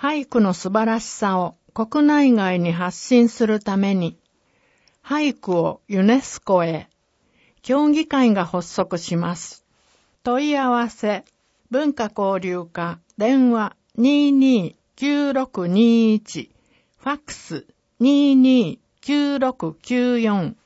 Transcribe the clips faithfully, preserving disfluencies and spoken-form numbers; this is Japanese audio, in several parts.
俳句の素晴らしさを国内外に発信するために、俳句をユネスコへ、協議会が発足します。問い合わせ、文化交流課、電話 にーにーきゅうろくにーいち、ファックス にーにーきゅうろくきゅうよん。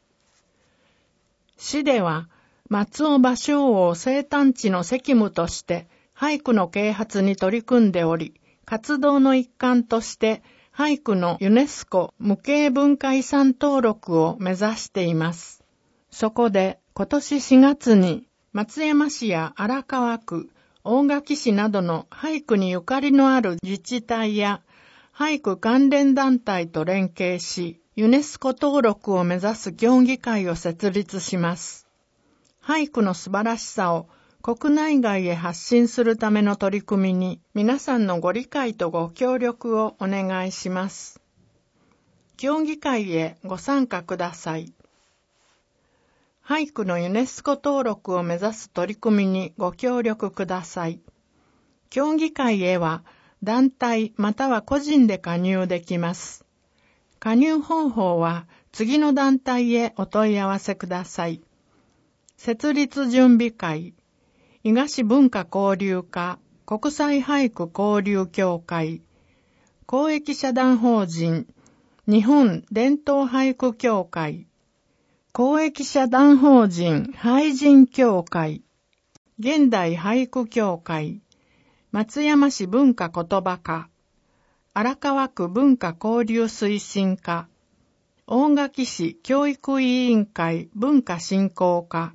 市では、松尾芭蕉王生誕地の責務として俳句の啓発に取り組んでおり、活動の一環として俳句のユネスコ無形文化遺産登録を目指しています。そこで今年しがつに松山市や荒川区、大垣市などの俳句にゆかりのある自治体や俳句関連団体と連携し、ユネスコ登録を目指す協議会を設立します。俳句の素晴らしさを国内外へ発信するための取り組みに皆さんのご理解とご協力をお願いします。協議会へご参加ください。俳句のユネスコ登録を目指す取り組みにご協力ください。協議会へは団体または個人で加入できます。加入方法は次の団体へお問い合わせください。設立準備会、伊賀市文化交流課、国際俳句交流協会、公益社団法人、日本伝統俳句協会、公益社団法人俳人協会、現代俳句協会、松山市文化言葉課、荒川区文化交流推進課、大垣市教育委員会文化振興課、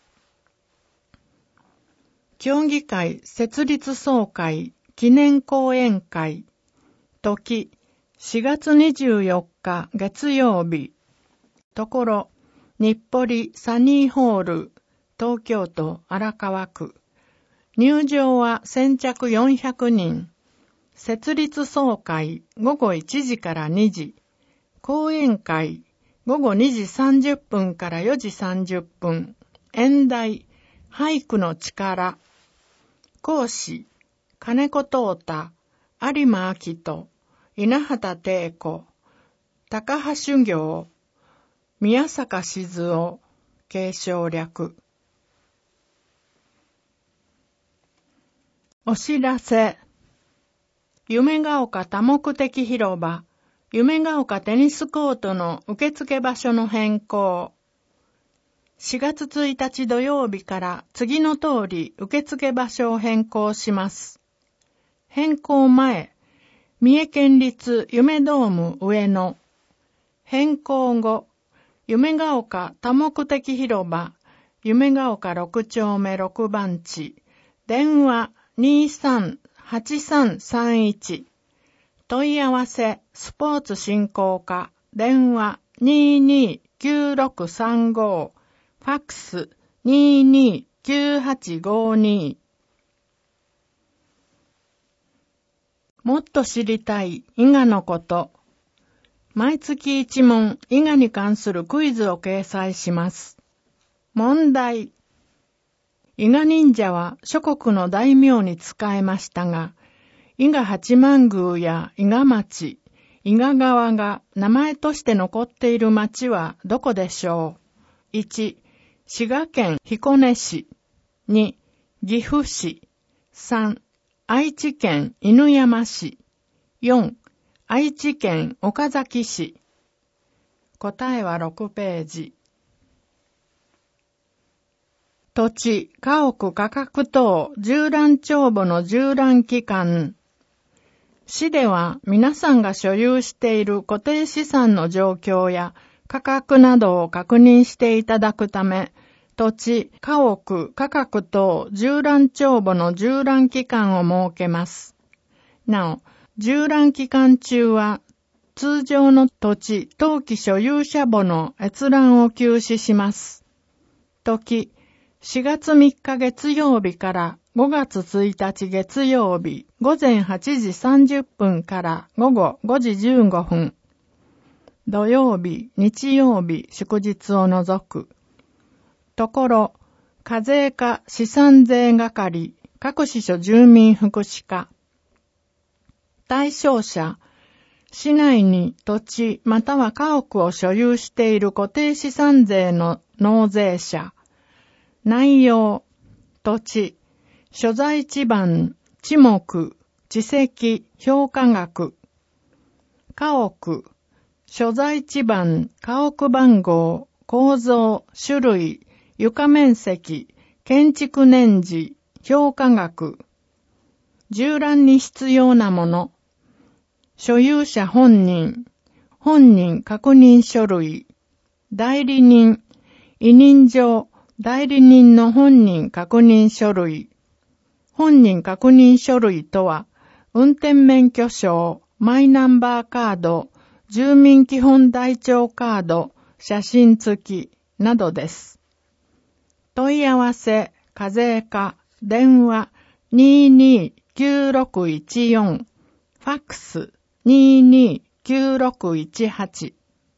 協議会設立総会記念講演会、時しがつにじゅうよっか月曜日、ところ日暮里サニーホール、東京都荒川区、入場は先着よんひゃくにん、設立総会ごごいちじからにじ、講演会ごごにじさんじゅっぷんからよじさんじゅっぷん、演題俳句の力、講師金子東太、有馬明人、稲畑貞子、高橋修行、宮坂静夫、継承略。お知らせ。夢が丘多目的広場、夢が丘テニスコートの受付場所の変更。しがつついたち土曜日から次の通り受付場所を変更します。変更前、三重県立夢ドーム上野。変更後、夢が丘多目的広場、夢が丘ろくちょうめろくばんち、電話 にーさんはちさんさんいち、問い合わせスポーツ振興課、電話 にーにーきゅうろくさんご、ファックス にーにーきゅうはちごに。もっと知りたい伊賀のこと。毎月一問伊賀に関するクイズを掲載します。問題。伊賀忍者は諸国の大名に仕えましたが、伊賀八幡宮や伊賀町、伊賀川が名前として残っている町はどこでしょう。いち、滋賀県彦根市。に、岐阜市。さん、愛知県犬山市。よん、愛知県岡崎市。答えはろくページ。土地、家屋価格等縦覧帳簿の縦覧期間。市では皆さんが所有している固定資産の状況や価格などを確認していただくため、土地、家屋、価格等縦覧帳簿の縦覧期間を設けます。なお、縦覧期間中は通常の土地、登記所有者簿の閲覧を休止します。時、しがつみっか月曜日からごがつついたち月曜日ごぜんはちじさんじゅっぷんからごごごじじゅうごふん。土曜日、日曜日、祝日を除く。ところ、課税課資産税係、各支所住民福祉課。 対象者、市内に土地または家屋を所有している固定資産税の納税者、内容、土地、所在地番、地目、地籍、評価額、家屋、所在地番、家屋番号、構造、種類、床面積、建築年次、評価額、従覧に必要なもの、所有者本人、本人確認書類、代理人、委任状、代理人の本人確認書類、本人確認書類とは、運転免許証、マイナンバーカード、住民基本台帳カード、写真付きなどです。問い合わせ、課税課、電話 にーにーきゅうろくいちよん、ファックス にーにーきゅうろくいちはち。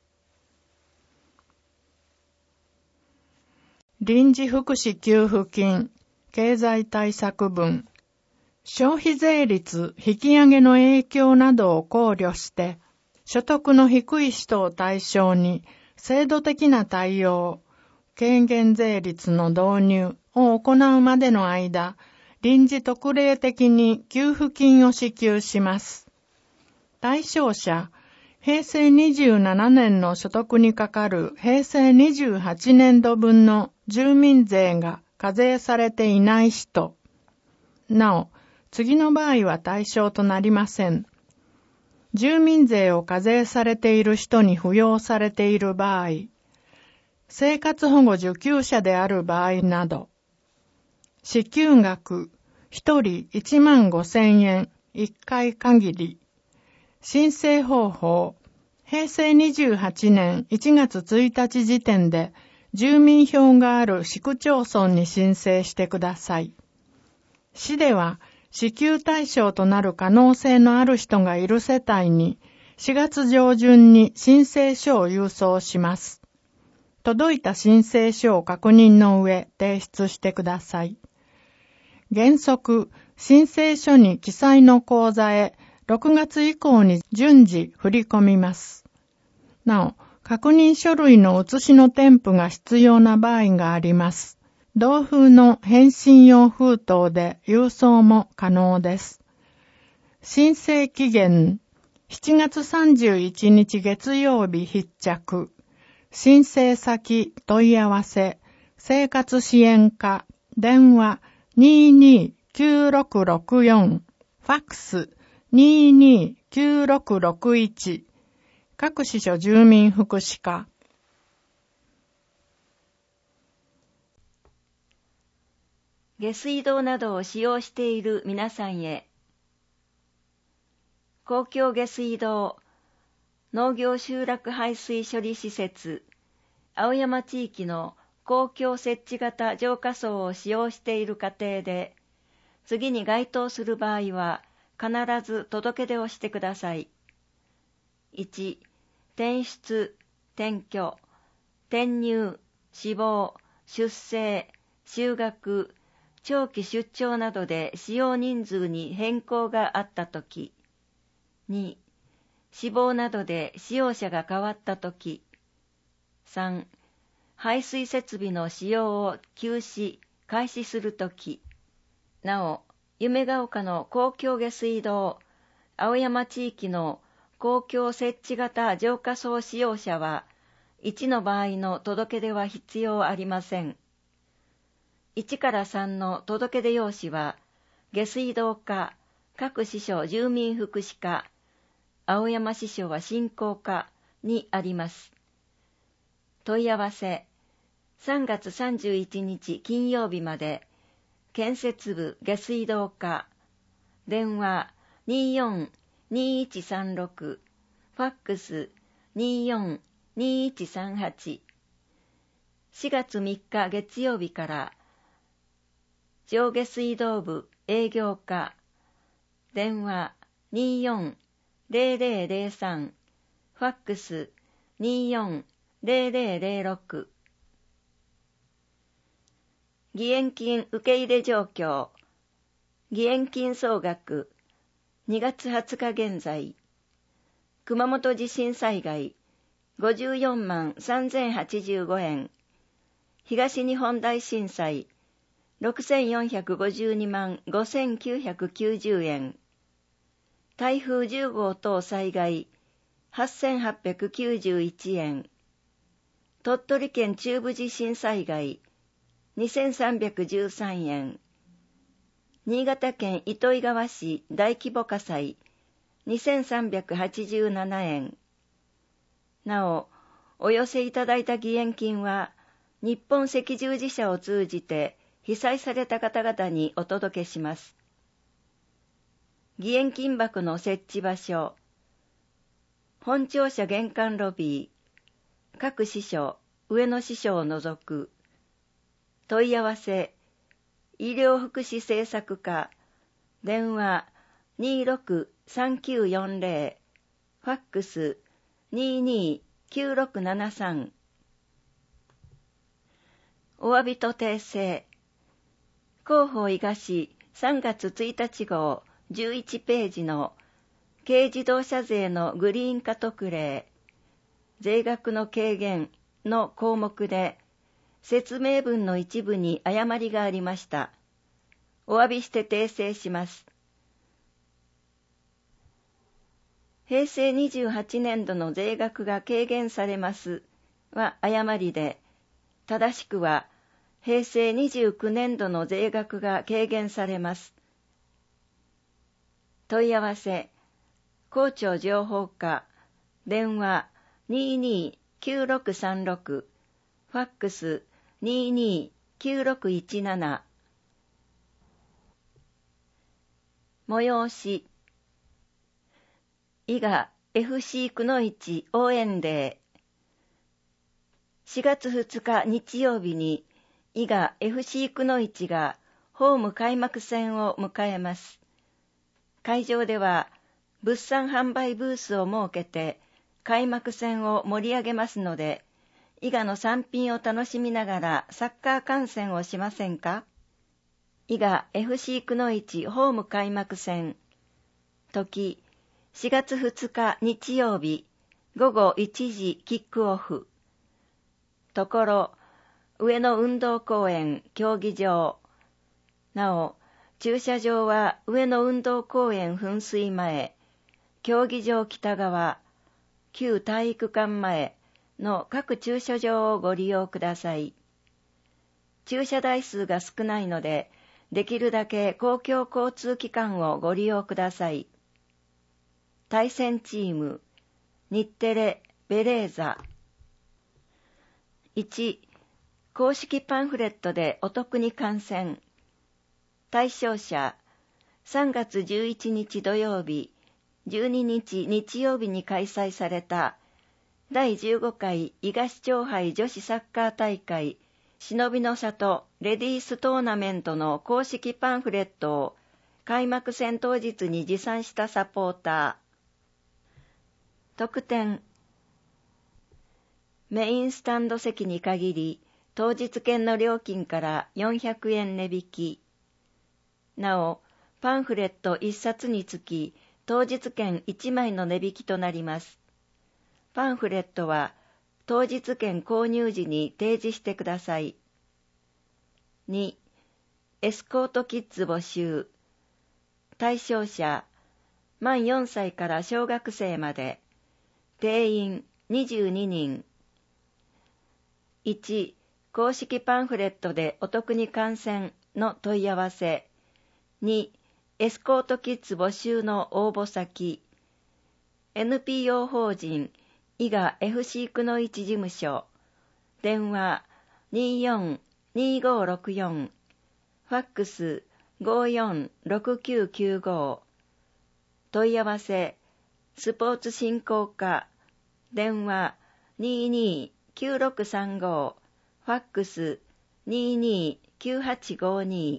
臨時福祉給付金、経済対策分、消費税率引き上げの影響などを考慮して、所得の低い人を対象に制度的な対応、軽減税率の導入を行うまでの間、臨時特例的に給付金を支給します。対象者、平成にじゅうななねんの所得にかかる平成にじゅうはちねんどぶんの住民税が課税されていない人。なお、次の場合は対象となりません。住民税を課税されている人に扶養されている場合、生活保護受給者である場合など、支給額ひとりいちまんごせんえんいっかい限り、申請方法、平成にじゅうはちねんいちがつついたち時点で住民票がある市区町村に申請してください。市では支給対象となる可能性のある人がいる世帯にしがつ上旬に申請書を郵送します。届いた申請書を確認の上提出してください。原則、申請書に記載の口座へろくがつ以降に順次振り込みます。なお、確認書類の写しの添付が必要な場合があります。同封の返信用封筒で郵送も可能です。申請期限、しちがつさんじゅういちにち月曜日必着。申請先問い合わせ、生活支援課、電話 にーにーきゅうろくろくよん、ファックス にーにーきゅうろくろくいち、各支所住民福祉課。 下水道などを使用している皆さんへ、公共下水道、農業集落排水処理施設、青山地域の公共設置型浄化槽を使用している家庭で、次に該当する場合は、必ず届け出をしてください。いち、転出、転居、転入、死亡、出生、就学、長期出張などで使用人数に変更があったとき。に、死亡などで使用者が変わったとき。さん、排水設備の使用を休止、開始するとき。なお、夢ヶ丘の公共下水道、青山地域の公共設置型浄化槽使用者は、いちの場合の届け出は必要ありません。いちからさんの届け出用紙は、下水道課、各支所住民福祉課、青山支所は振興課にあります。問い合わせ、さんがつさんじゅういちにち金曜日まで、建設部下水道課、電話 にーよんにーいちさんろく、ファックス にーよんにーいちさんはち。しがつみっか月曜日から、上下水道部営業課、電話 にーよんぜろぜろぜろさん、ファックス にーよんぜろぜろぜろろく。義援金受け入れ状況、義援金総額にがつはつか現在、熊本地震災害ごじゅうよんまんさんぜんはちじゅうごえん、東日本大震災ろくせんよんひゃくごじゅうにまんごせんきゅうひゃくきゅうじゅうえん、台風じゅうごう等災害はっせんはっぴゃくきゅうじゅういちえん、鳥取県中部地震災害にせんさんびゃくじゅうさんえん、新潟県糸魚川市大規模火災にせんさんびゃくはちじゅうななえん。なお、お寄せいただいた義援金は、日本赤十字社を通じて被災された方々にお届けします。義援金箱の設置場所、本庁舎玄関ロビー、各支所、上野支所を除く、問い合わせ、医療福祉政策課、電話 にーろくさんきゅうよんぜろ、ファックス にーにーきゅうろくななさん。お詫びと訂正。広報伊賀市さんがつついたち号じゅういちページの軽自動車税のグリーン化特例、税額の軽減の項目で、説明文の一部に誤りがありました。お詫びして訂正します。平成にじゅうはちねんどの税額が軽減されますは誤りで、正しくは平成にじゅうきゅうねんどの税額が軽減されます。問い合わせ、公庁情報課、電話 にーにーきゅうろくさんろく、ファックス にーにーきゅうろくいちなな。催し、伊賀 エフシー くのいち応援デー。しがつふつか日曜日に伊賀 エフシー くのいちがホーム開幕戦を迎えます。会場では物産販売ブースを設けて開幕戦を盛り上げますので、伊賀の産品を楽しみながらサッカー観戦をしませんか？伊賀 エフシー くのいちホーム開幕戦。時、しがつふつか日曜日、ごごいちじキックオフ。ところ、上野運動公園競技場。なお、駐車場は上野運動公園噴水前、競技場北側、旧体育館前の各駐車場をご利用ください。駐車台数が少ないので、できるだけ公共交通機関をご利用ください。対戦チーム、日テレ、ベレーザ。いち、公式パンフレットでお得に観戦。対象者、さんがつじゅういちにち土曜日、じゅうににち日曜日に開催されただいじゅうごかい伊賀市長杯女子サッカー大会忍びの里レディーストーナメントの公式パンフレットを開幕戦当日に持参したサポーター。特典。メインスタンド席に限り当日券の料金からよんひゃくえん値引き。なお、パンフレットいっさつにつき当日券いちまいの値引きとなります。パンフレットは当日券購入時に提示してください。に、エスコートキッズ募集。対象者、満よんさいから小学生まで。定員にじゅうににん。いち、公式パンフレットでお得に観戦の問い合わせ。に、エスコートキッズ募集の応募先。エヌピーオー 法人伊賀 エフシー くのいち事務所。電話 にーよんにーごろくよん。ファックス ごーよんろくきゅうきゅうご。問い合わせ、スポーツ振興課。電話 にーにーきゅうろくさんご。ファックス にーにーきゅうはちごに。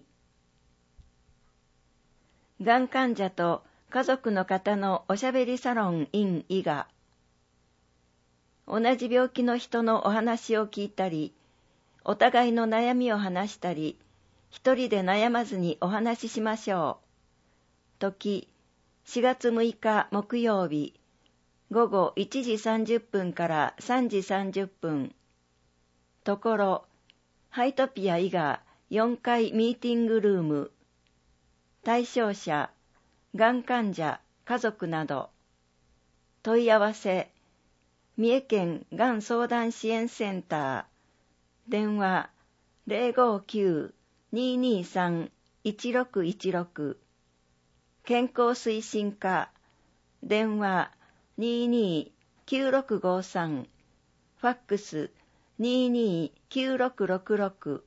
がん患者と家族の方のおしゃべりサロン in 伊賀。同じ病気の人のお話を聞いたり、お互いの悩みを話したり、一人で悩まずにお話ししましょう。時、 しがつむいか木曜日、ごごいちじさんじゅっぷんからさんじさんじゅっぷん。ところ、ハイトピア伊賀よんかいミーティングルーム。対象者、がん患者、家族など。問い合わせ、三重県がん相談支援センター。電話、ゼロごきゅう にーにーさん いちろくいちろく。健康推進課。電話、にーにーきゅうろくごさん。ファックス、にーにーきゅうろくろくろく。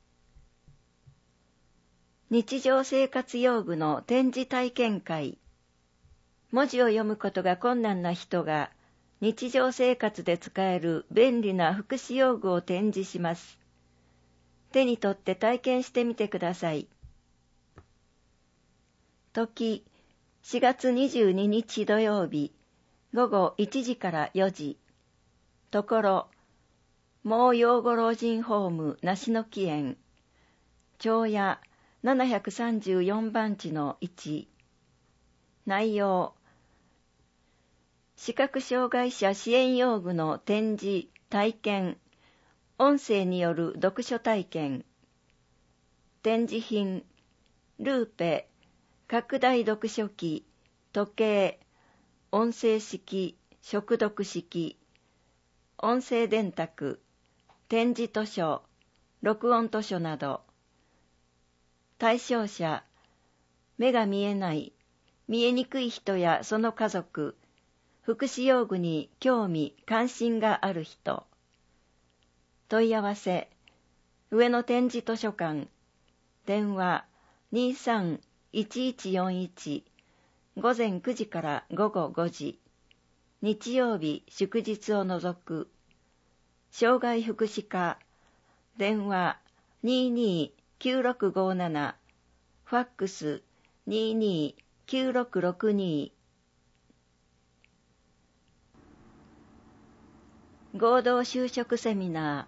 日常生活用具の展示体験会。文字を読むことが困難な人が日常生活で使える便利な福祉用具を展示します。手に取って体験してみてください。時、しがつにじゅうににち土曜日、ごごいちじからよじ。ところ、毛養護老人ホーム梨の木園。町屋ななひゃくさんじゅうよんばんちのいち。内容、視覚障害者支援用具の展示、体験、音声による読書体験。展示品、ルーペ、拡大読書機、時計、音声式、触読式、音声電卓、展示図書、録音図書など。対象者、目が見えない、見えにくい人やその家族、福祉用具に興味・関心がある人。問い合わせ、上野展示図書館、電話 にーさんいちいちよんいち、ごぜんくじからごごごじ、日曜日祝日を除く。障害福祉課、電話 にーにーきゅうろくごなな、ファックス にーにーきゅうろくろくに。合同就職セミナ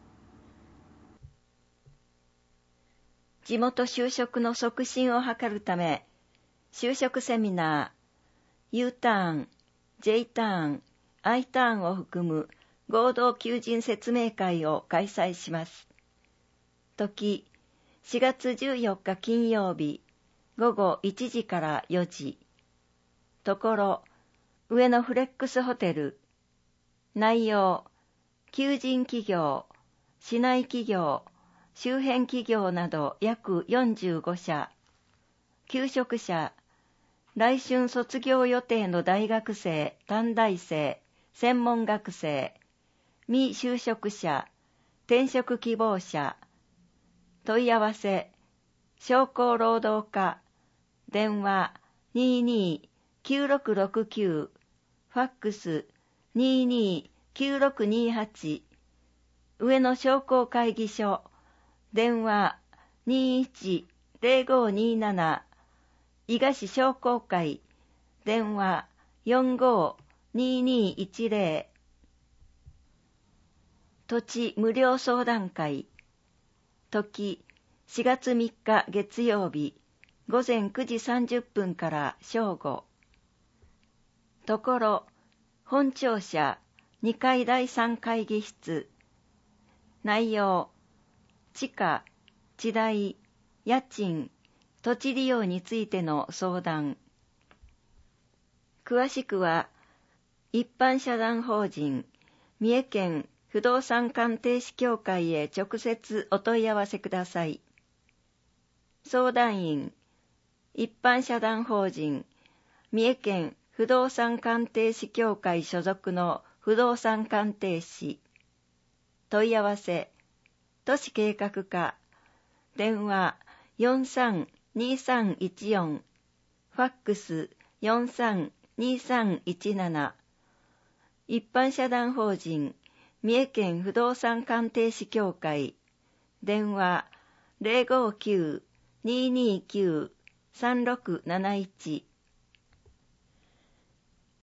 ー。地元就職の促進を図るため、就職セミナー、U ターン、J ターン、I ターンを含む合同求人説明会を開催します。時、しがつじゅうよっか金曜日、ごごいちじからよじ。ところ、上野フレックスホテル。内容、求人企業、市内企業、周辺企業など約よんじゅうごしゃ。求職者、来春卒業予定の大学生、短大生、専門学生、未就職者、転職希望者。問い合わせ、商工労働課、電話 にーにーきゅうろくろくきゅう、ファックス にーにーきゅうろくにはち、上野商工会議所、電話 にーいちゼロごになな、伊賀市商工会、電話 よんごににいちゼロ。土地無料相談会。時、しがつみっか月曜日、ごぜんくじさんじゅっぷんから正午。ところ、本庁舎にかいだいさん会議室。内容、地価、地代、家賃、土地利用についての相談。詳しくは、一般社団法人、三重県不動産鑑定士協会へ直接お問い合わせください。相談員、一般社団法人、三重県不動産鑑定士協会所属の不動産鑑定士。問い合わせ、都市計画課、電話 よんさんにさんいちよん、ファックス よんさんにさんいちなな、一般社団法人、三重県不動産鑑定士協会、電話 ゼロごきゅう にーにーきゅう さんろくなないち。